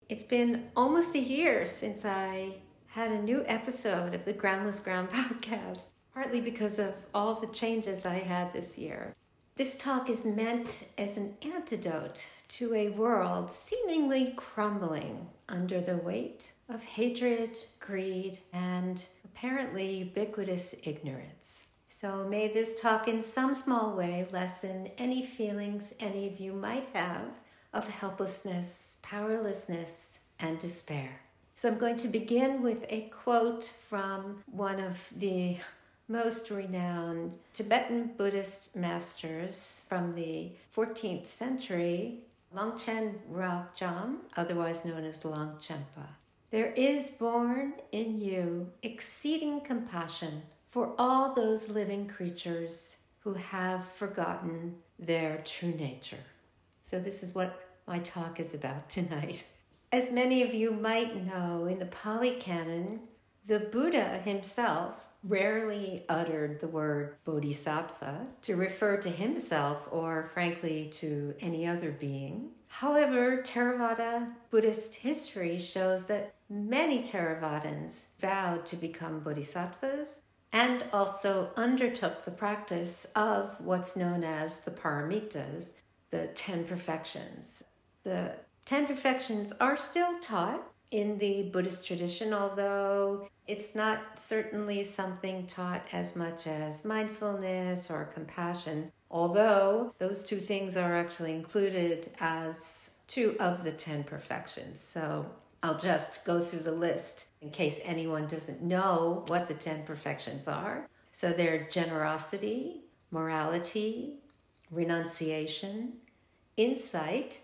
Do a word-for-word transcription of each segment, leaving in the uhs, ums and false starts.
It's been almost a year since I had a new episode of the Groundless Ground podcast, partly because of all the changes I had this year. This talk is meant as an antidote to a world seemingly crumbling under the weight of hatred, greed, and apparently ubiquitous ignorance. So may this talk in some small way lessen any feelings any of you might have of helplessness, powerlessness, and despair. So I'm going to begin with a quote from one of the most renowned Tibetan Buddhist masters from the fourteenth century, Longchen Rabjam, otherwise known as Longchenpa. There is born in you exceeding compassion for all those living creatures who have forgotten their true nature. So this is what my talk is about tonight. As many of you might know, in the Pali Canon, the Buddha himself rarely uttered the word bodhisattva to refer to himself or, frankly, to any other being. However, Theravada Buddhist history shows that many Theravadins vowed to become bodhisattvas and also undertook the practice of what's known as the paramitas, the ten perfections. The ten perfections are still taught in the Buddhist tradition, although it's not certainly something taught as much as mindfulness or compassion, although those two things are actually included as two of the ten perfections. So I'll just go through the list in case anyone doesn't know what the ten perfections are. So they're generosity, morality, renunciation, insight,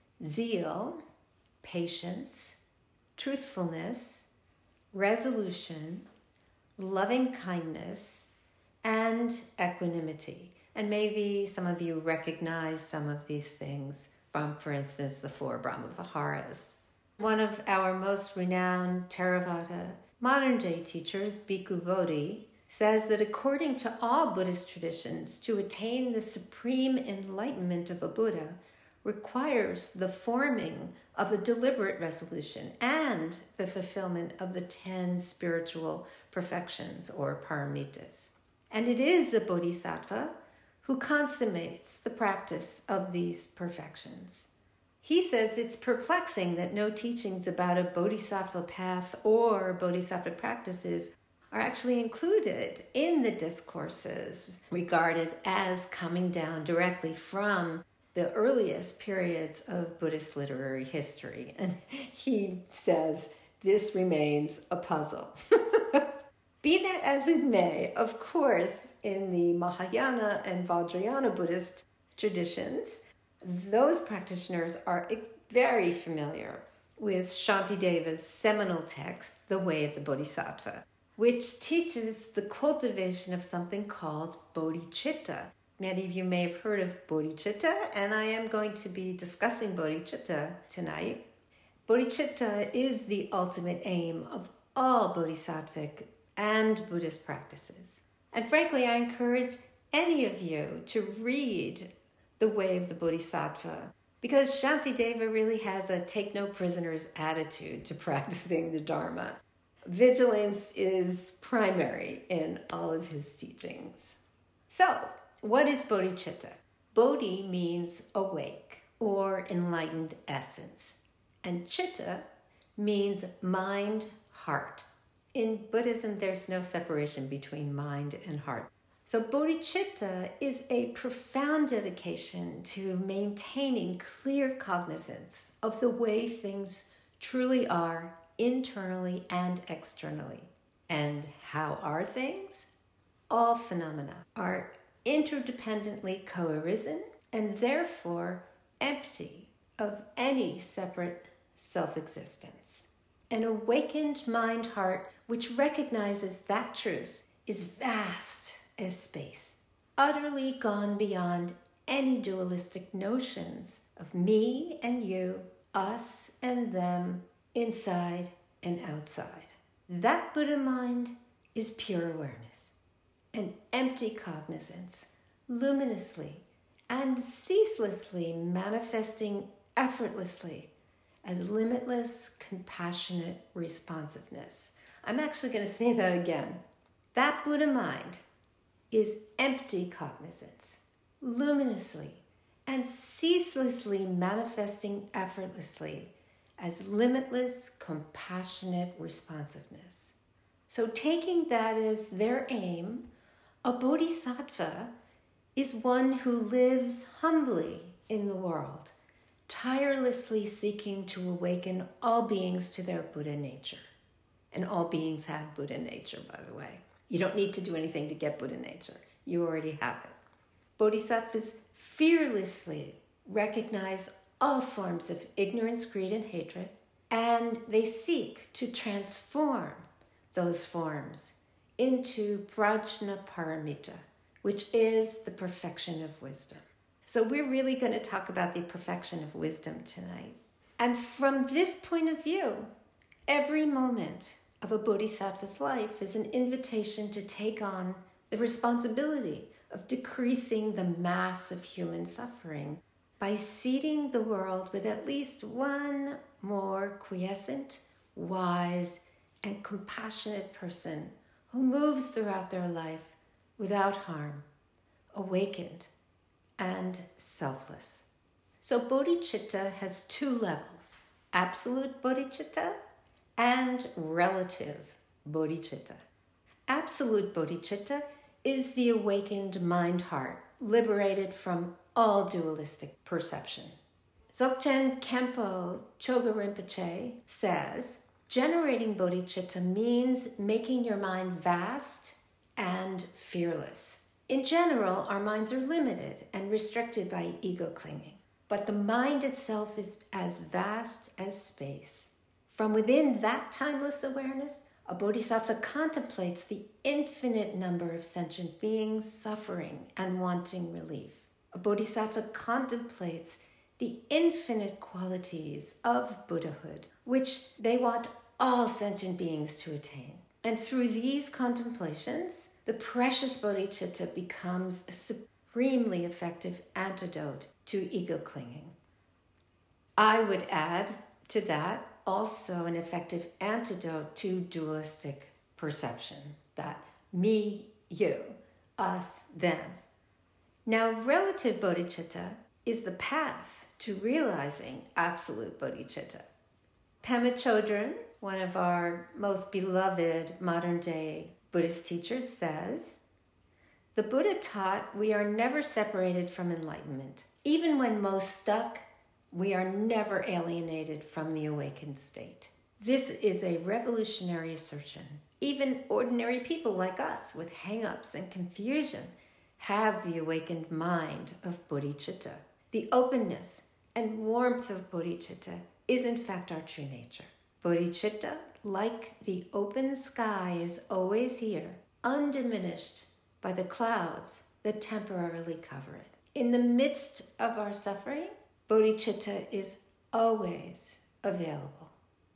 zeal, patience, truthfulness, resolution, loving kindness, and equanimity. And maybe some of you recognize some of these things from, for instance, the four Brahmaviharas. One of our most renowned Theravada modern-day teachers, Bhikkhu Bodhi, says that according to all Buddhist traditions, to attain the supreme enlightenment of a Buddha requires the forming of a deliberate resolution and the fulfillment of the ten spiritual perfections or paramitas. And it is a bodhisattva who consummates the practice of these perfections. He says it's perplexing that no teachings about a bodhisattva path or bodhisattva practices are actually included in the discourses regarded as coming down directly from the earliest periods of Buddhist literary history. And he says this remains a puzzle. Be that as it may, of course, in the Mahayana and Vajrayana Buddhist traditions, those practitioners are ex- very familiar with Shantideva's seminal text, The Way of the Bodhisattva, which teaches the cultivation of something called bodhicitta. Many of you may have heard of bodhicitta, and I am going to be discussing bodhicitta tonight. Bodhicitta is the ultimate aim of all bodhisattvic and Buddhist practices. And frankly, I encourage any of you to read The Way of the Bodhisattva, because Shantideva really has a take-no-prisoners attitude to practicing the Dharma. Vigilance is primary in all of his teachings. So, what is bodhicitta? Bodhi means awake or enlightened essence, and chitta means mind, heart. In Buddhism, there's no separation between mind and heart. So bodhicitta is a profound dedication to maintaining clear cognizance of the way things truly are internally and externally. And how are things? All phenomena are interdependently co-arisen and therefore empty of any separate self-existence. An awakened mind-heart which recognizes that truth is vast as space, utterly gone beyond any dualistic notions of me and you, us and them, inside and outside. That Buddha mind is pure awareness, an empty cognizance, luminously and ceaselessly manifesting effortlessly as limitless, compassionate responsiveness. I'm actually going to say that again. That Buddha mind is empty cognizance, luminously and ceaselessly manifesting effortlessly as limitless, compassionate responsiveness. So taking that as their aim, a bodhisattva is one who lives humbly in the world, tirelessly seeking to awaken all beings to their Buddha nature. And all beings have Buddha nature, by the way. You don't need to do anything to get Buddha nature. You already have it. Bodhisattvas fearlessly recognize all forms of ignorance, greed, and hatred, and they seek to transform those forms into prajna paramita, which is the perfection of wisdom. So we're really going to talk about the perfection of wisdom tonight. And from this point of view, every moment of a bodhisattva's life is an invitation to take on the responsibility of decreasing the mass of human suffering by seeding the world with at least one more quiescent, wise, and compassionate person who moves throughout their life without harm, awakened, and selfless. So bodhicitta has two levels, absolute bodhicitta and relative bodhicitta. Absolute bodhicitta is the awakened mind-heart, liberated from all dualistic perception. Dzogchen Khenpo Choga Rinpoche says, generating bodhicitta means making your mind vast and fearless. In general, our minds are limited and restricted by ego clinging, but the mind itself is as vast as space. From within that timeless awareness, a bodhisattva contemplates the infinite number of sentient beings suffering and wanting relief. A bodhisattva contemplates the infinite qualities of Buddhahood, which they want all sentient beings to attain. And through these contemplations, the precious bodhicitta becomes a supremely effective antidote to ego clinging. I would add to that also an effective antidote to dualistic perception, that me, you, us, them. Now, relative bodhicitta is the path to realizing absolute bodhicitta. Pema Chodron, one of our most beloved modern-day Buddhist teachers, says, the Buddha taught we are never separated from enlightenment. Even when most stuck, we are never alienated from the awakened state. This is a revolutionary assertion. Even ordinary people like us with hang-ups and confusion have the awakened mind of bodhicitta. The openness and warmth of bodhicitta is in fact our true nature. Bodhicitta, like the open sky, is always here, undiminished by the clouds that temporarily cover it. In the midst of our suffering, bodhicitta is always available.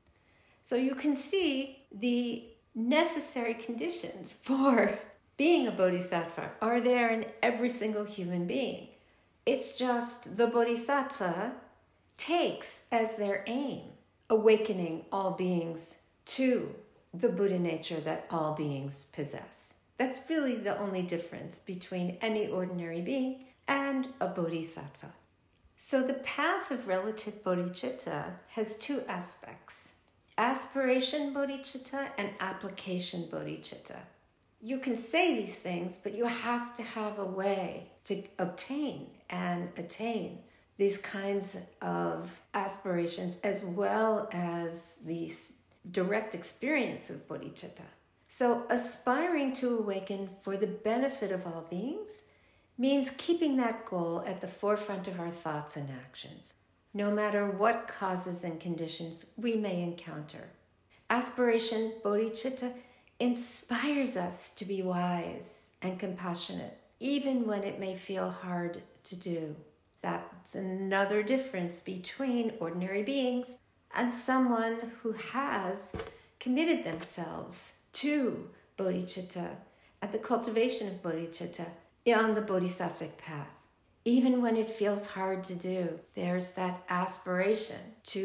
So you can see the necessary conditions for being a bodhisattva are there in every single human being. It's just the bodhisattva takes as their aim awakening all beings to the Buddha nature that all beings possess. That's really the only difference between any ordinary being and a bodhisattva. So the path of relative bodhicitta has two aspects, aspiration bodhicitta and application bodhicitta. You can say these things, but you have to have a way to obtain and attain these kinds of aspirations as well as the direct experience of bodhicitta. So aspiring to awaken for the benefit of all beings means keeping that goal at the forefront of our thoughts and actions, no matter what causes and conditions we may encounter. Aspiration bodhicitta inspires us to be wise and compassionate, even when it may feel hard to do. That's another difference between ordinary beings and someone who has committed themselves to bodhicitta and the cultivation of bodhicitta on the bodhisattvic path. Even when it feels hard to do, there's that aspiration to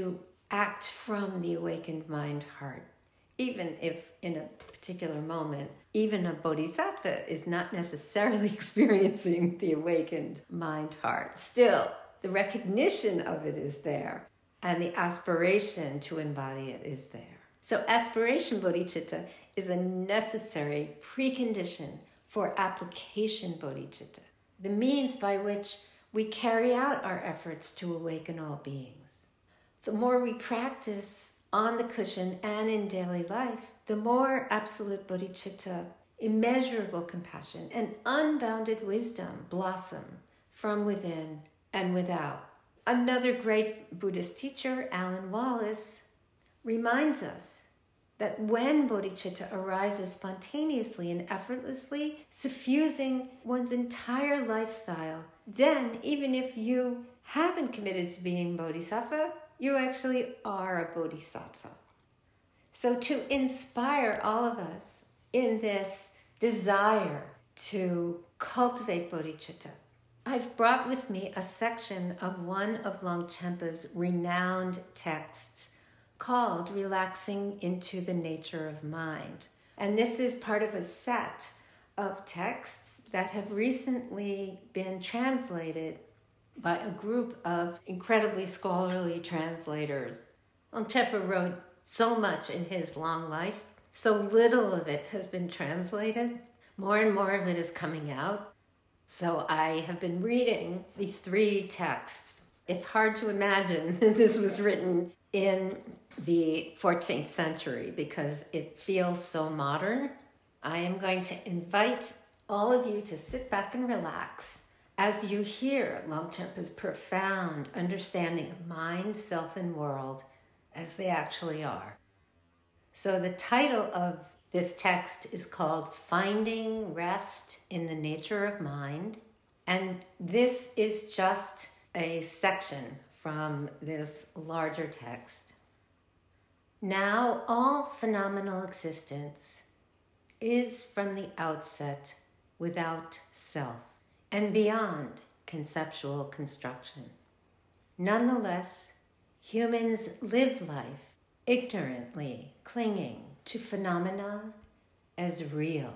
act from the awakened mind heart. Even if in a particular moment, even a bodhisattva is not necessarily experiencing the awakened mind heart. Still, the recognition of it is there, and the aspiration to embody it is there. So aspiration bodhicitta is a necessary precondition for application bodhicitta, the means by which we carry out our efforts to awaken all beings. The more we practice on the cushion and in daily life, the more absolute bodhicitta, immeasurable compassion, and unbounded wisdom blossom from within and without. Another great Buddhist teacher, Alan Wallace, reminds us that when bodhicitta arises spontaneously and effortlessly, suffusing one's entire lifestyle, then even if you haven't committed to being bodhisattva, you actually are a bodhisattva. So to inspire all of us in this desire to cultivate bodhicitta, I've brought with me a section of one of Longchenpa's renowned texts called Relaxing into the Nature of Mind. And this is part of a set of texts that have recently been translated by a group of incredibly scholarly translators. Longchenpa wrote so much in his long life, so little of it has been translated. More and more of it is coming out. So I have been reading these three texts. It's hard to imagine that this was written in the fourteenth century because it feels so modern. I am going to invite all of you to sit back and relax as you hear Longchenpa's profound understanding of mind, self, and world as they actually are. So the title of this text is called Finding Rest in the Nature of Mind, and this is just a section from this larger text. Now all phenomenal existence is from the outset without self and beyond conceptual construction. Nonetheless, humans live life ignorantly clinging to phenomena as real.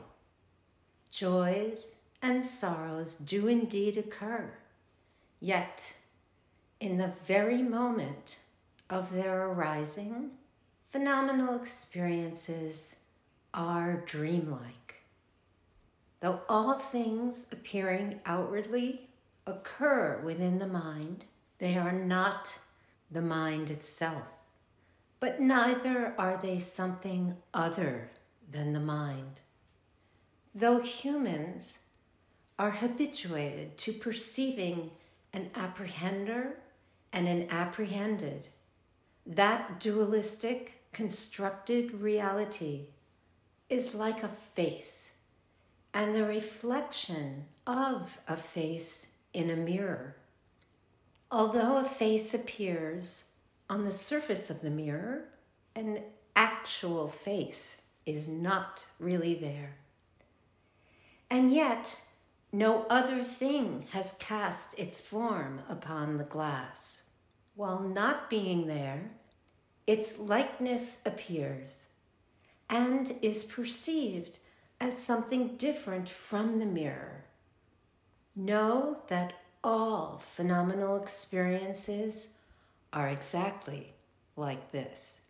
Joys and sorrows do indeed occur, yet in the very moment of their arising, phenomenal experiences are dreamlike. Though all things appearing outwardly occur within the mind, they are not the mind itself, but neither are they something other than the mind. Though humans are habituated to perceiving an apprehender and an apprehended, that dualistic, constructed reality is like a face and the reflection of a face in a mirror. Although a face appears on the surface of the mirror, an actual face is not really there. And yet, no other thing has cast its form upon the glass. While not being there, its likeness appears and is perceived as something different from the mirror. Know that all phenomenal experiences are exactly like this.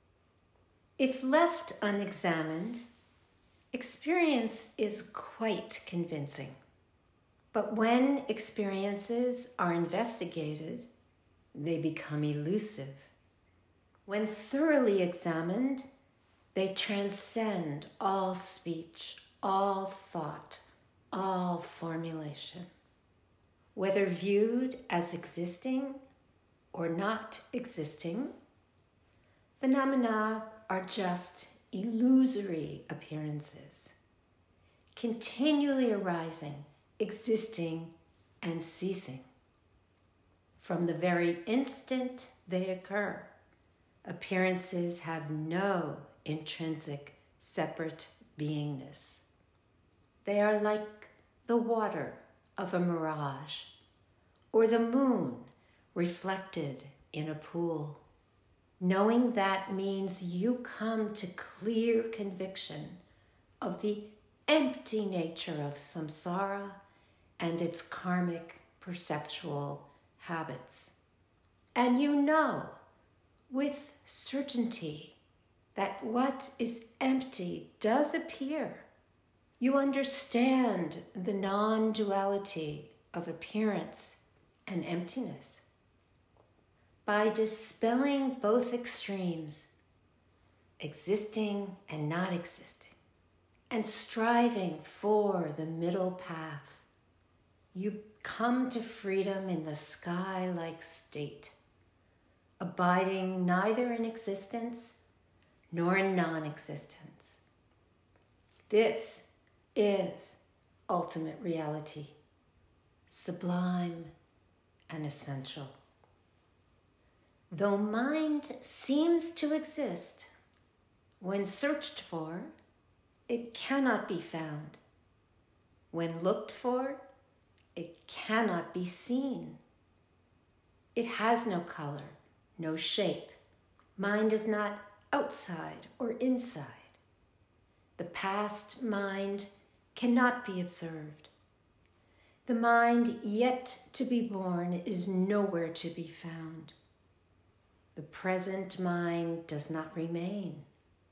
If left unexamined, experience is quite convincing. But when experiences are investigated, they become elusive. When thoroughly examined, they transcend all speech, all thought, all formulation. Whether viewed as existing or not existing, phenomena are just illusory appearances, continually arising, existing, and ceasing. From the very instant they occur, appearances have no intrinsic separate beingness. They are like the water of a mirage or the moon reflected in a pool. Knowing that means you come to clear conviction of the empty nature of samsara and its karmic perceptual habits. And you know with certainty that what is empty does appear. You understand the non-duality of appearance and emptiness. By dispelling both extremes, existing and not existing, and striving for the middle path, you come to freedom in the sky-like state, abiding neither in existence nor in non-existence. This is ultimate reality, sublime and essential. Though mind seems to exist, when searched for, it cannot be found. When looked for, it cannot be seen. It has no color, no shape. Mind is not outside or inside. The past mind cannot be observed. The mind yet to be born is nowhere to be found. The present mind does not remain.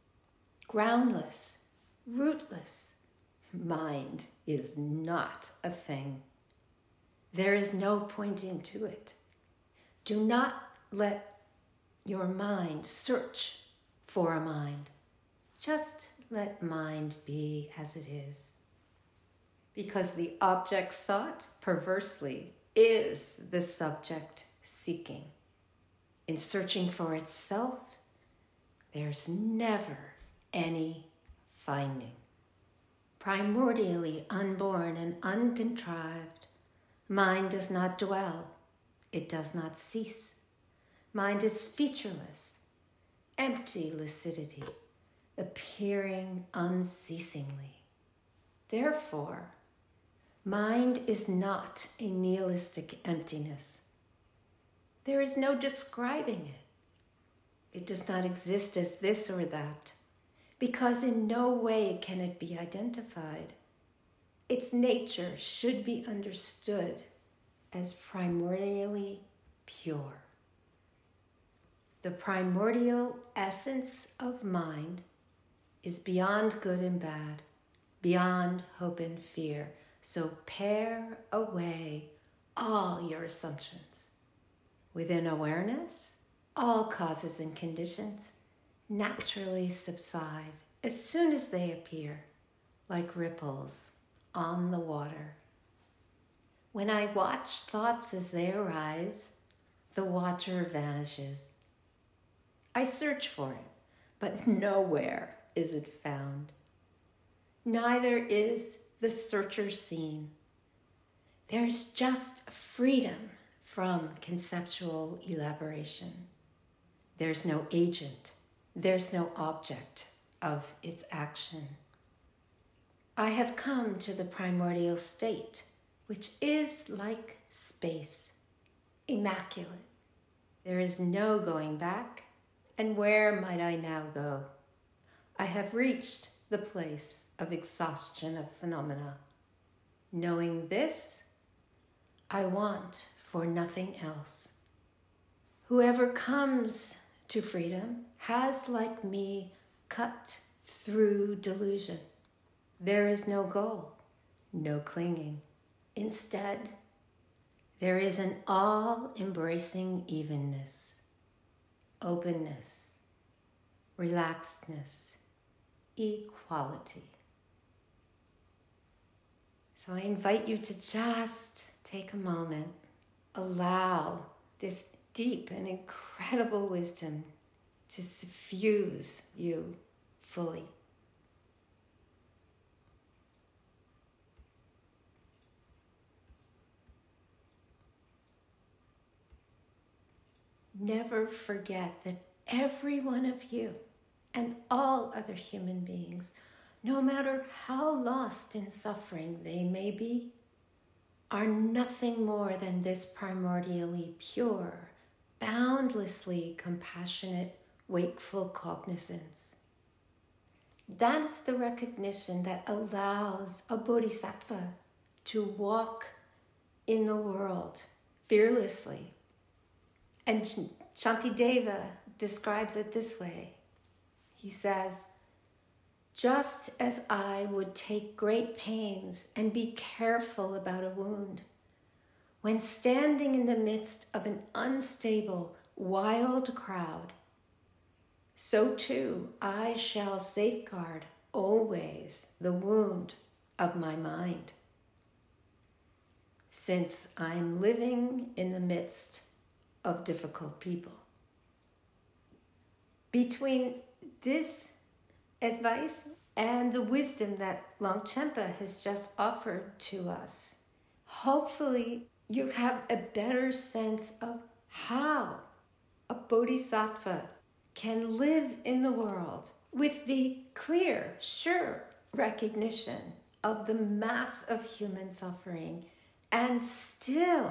Groundless, rootless, mind is not a thing. There is no pointing to it. Do not let your mind search for a mind. Just let mind be as it is. Because the object sought, perversely, is the subject seeking. In searching for itself, there's never any finding. Primordially unborn and uncontrived, mind does not dwell. It does not cease. Mind is featureless, empty lucidity, appearing unceasingly. Therefore, mind is not a nihilistic emptiness. There is no describing it. It does not exist as this or that, because in no way can it be identified. Its nature should be understood as primordially pure. The primordial essence of mind is beyond good and bad, beyond hope and fear. So pare away all your assumptions. Within awareness, all causes and conditions naturally subside as soon as they appear, like ripples on the water. When I watch thoughts as they arise, the watcher vanishes. I search for it, but nowhere is it found. Neither is the searcher seen. There is just freedom from conceptual elaboration. There's no agent. There's no object of its action. I have come to the primordial state, which is like space, immaculate. There is no going back, and where might I now go? I have reached the place of exhaustion of phenomena. Knowing this, I want for nothing else. Whoever comes to freedom has, like me, cut through delusion. There is no goal, no clinging. Instead, there is an all-embracing evenness, openness, relaxedness, equality. So I invite you to just take a moment, allow this deep and incredible wisdom to suffuse you fully. Never forget that every one of you and all other human beings, no matter how lost in suffering they may be, are nothing more than this primordially pure, boundlessly compassionate wakeful cognizance. That is the recognition that allows a bodhisattva to walk in the world fearlessly. And Shantideva describes it this way. He says, just as I would take great pains and be careful about a wound, when standing in the midst of an unstable, wild crowd, so too I shall safeguard always the wound of my mind. Since I'm living in the midst of difficult people. Between this advice and the wisdom that Longchenpa has just offered to us, hopefully you have a better sense of how a bodhisattva can live in the world with the clear, sure recognition of the mass of human suffering and still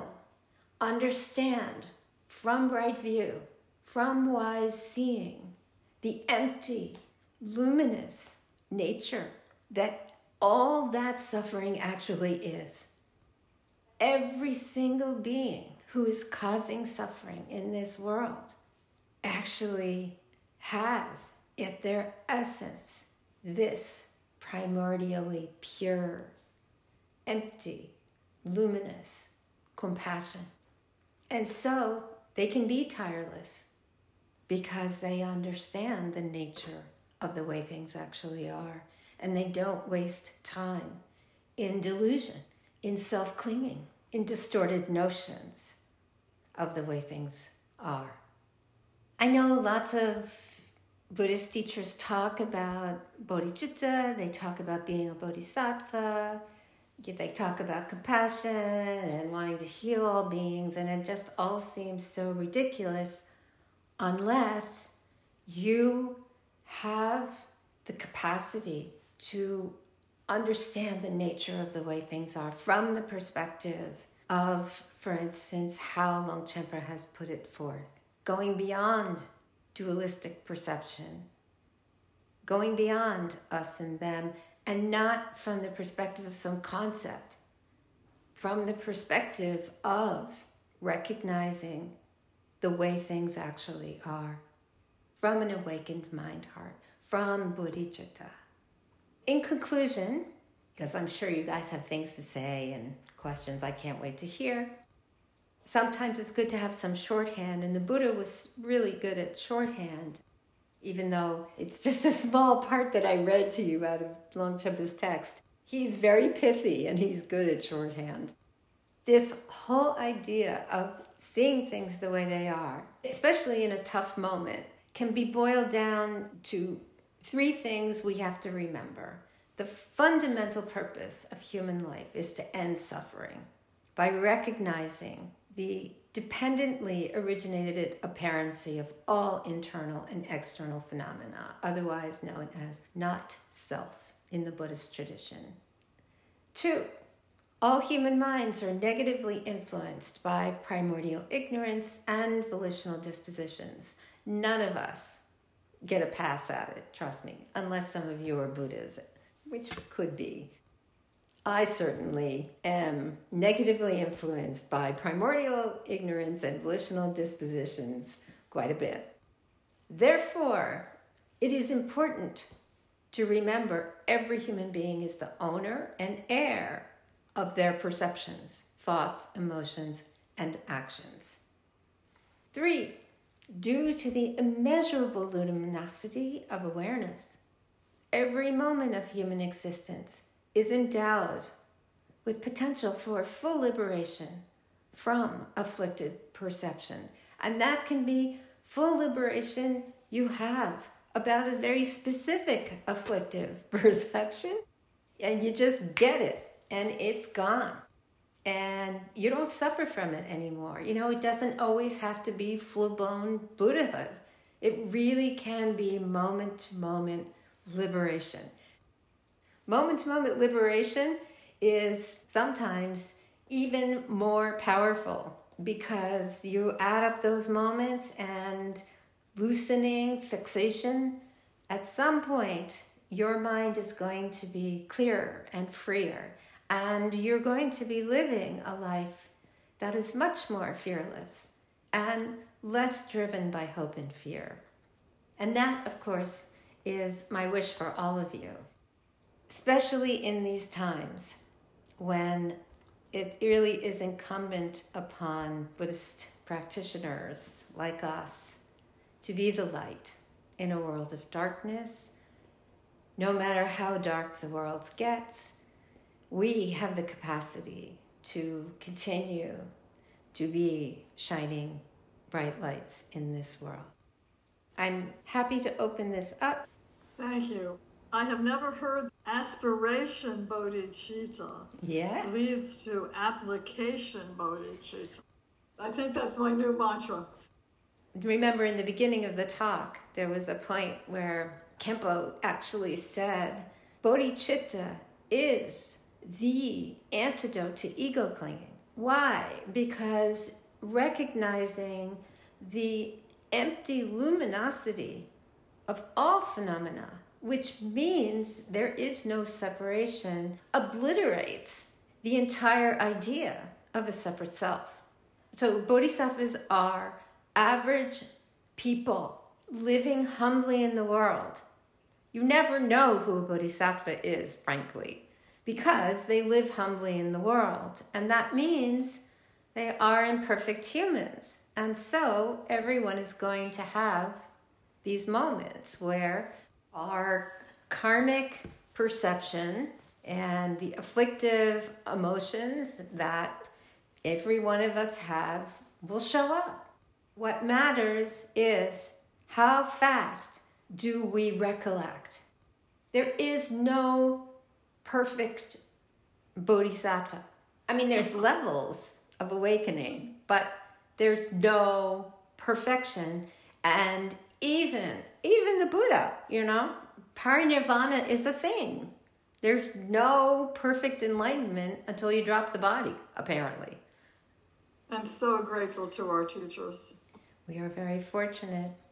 understand from right view, from wise seeing, the empty, luminous nature that all that suffering actually is. Every single being who is causing suffering in this world actually has at their essence this primordially pure, empty, luminous compassion. And so they can be tireless because they understand the nature of the way things actually are. And they don't waste time in delusion, in self-clinging, in distorted notions of the way things are. I know lots of Buddhist teachers talk about bodhicitta, they talk about being a bodhisattva, they talk about compassion and wanting to heal all beings, and it just all seems so ridiculous unless you have the capacity to understand the nature of the way things are from the perspective of, for instance, how Longchenpa has put it forth. Going beyond dualistic perception, going beyond us and them, and not from the perspective of some concept, from the perspective of recognizing the way things actually are, from an awakened mind-heart, from bodhicitta. In conclusion, because I'm sure you guys have things to say and questions I can't wait to hear, sometimes it's good to have some shorthand, and the Buddha was really good at shorthand, even though it's just a small part that I read to you out of Longchenpa's text. He's very pithy and he's good at shorthand. This whole idea of seeing things the way they are, especially in a tough moment, can be boiled down to three things we have to remember. The fundamental purpose of human life is to end suffering by recognizing the dependently originated apparency of all internal and external phenomena, otherwise known as not self in the Buddhist tradition. Two, all human minds are negatively influenced by primordial ignorance and volitional dispositions. None of us get a pass at it, trust me, unless some of you are Buddhas, which could be. I certainly am negatively influenced by primordial ignorance and volitional dispositions quite a bit. Therefore, it is important to remember every human being is the owner and heir of their perceptions, thoughts, emotions, and actions. Three, due to the immeasurable luminosity of awareness, every moment of human existence is endowed with potential for full liberation from afflicted perception. And that can be full liberation you have about a very specific afflictive perception, and you just get it, and it's gone. And you don't suffer from it anymore. You know, it doesn't always have to be full-blown Buddhahood. It really can be moment-to-moment liberation. Moment-to-moment liberation is sometimes even more powerful because you add up those moments and loosening, fixation, at some point, your mind is going to be clearer and freer, and you're going to be living a life that is much more fearless and less driven by hope and fear. And that, of course, is my wish for all of you, especially in these times when it really is incumbent upon Buddhist practitioners like us to be the light in a world of darkness. No matter how dark the world gets, we have the capacity to continue to be shining bright lights in this world. I'm happy to open this up. Thank you. I have never heard aspiration bodhicitta Yes. leads to application bodhicitta. I think that's my new mantra. Remember in the beginning of the talk, there was a point where Khenpo actually said, bodhicitta is the antidote to ego clinging. Why? Because recognizing the empty luminosity of all phenomena, which means there is no separation, obliterates the entire idea of a separate self. So bodhisattvas are average people living humbly in the world. You never know who a bodhisattva is, frankly, because they live humbly in the world. And that means they are imperfect humans. And so everyone is going to have these moments where our karmic perception and the afflictive emotions that every one of us has will show up. What matters is how fast do we recollect. There is no perfect bodhisattva. I mean, there's levels of awakening, but there's no perfection. And even, even the Buddha, you know, parinirvana is a thing. There's no perfect enlightenment until you drop the body, apparently. I'm so grateful to our teachers. We are very fortunate.